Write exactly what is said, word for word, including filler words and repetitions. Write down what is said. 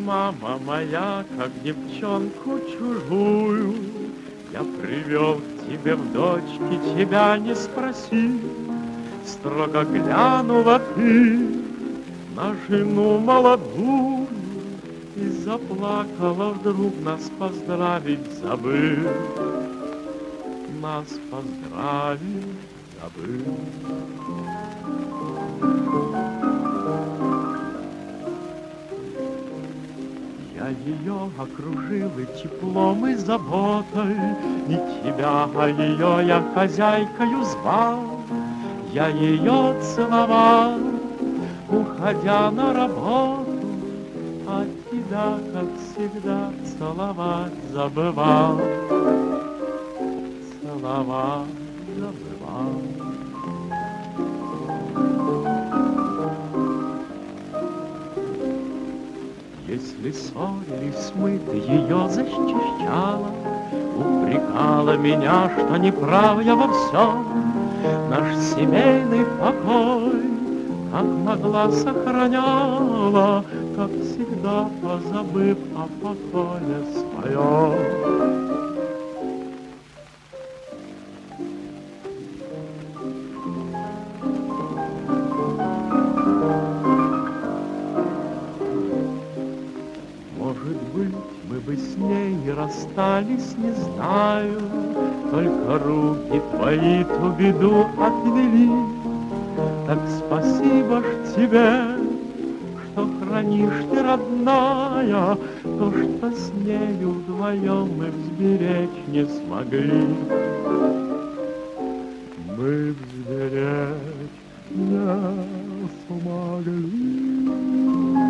Мама моя, как девчонку чужую, я привел к тебе в дочки, тебя не спроси. Строго глянула ты на жену молодую и заплакала вдруг, нас поздравить забыл. Нас поздравить забыл. Я ее окружил и теплом, и заботой, и тебя, а ее я хозяйкою звал. Я ее целовал, уходя на работу, а тебя, как всегда, целовать забывал. Целовать забывал. Если ссорились мы, ты ее защищала, упрекала меня, что не прав я во всем. Наш семейный покой, как могла, сохраняла, как всегда, позабыв о покое своем. Может быть, мы бы с ней расстались, не знаю, только руки твои ту беду отвели. Так спасибо ж тебе, что хранишь ты, родная, то, что с нею вдвоем мы взберечь не смогли. Мы взберечь не смогли.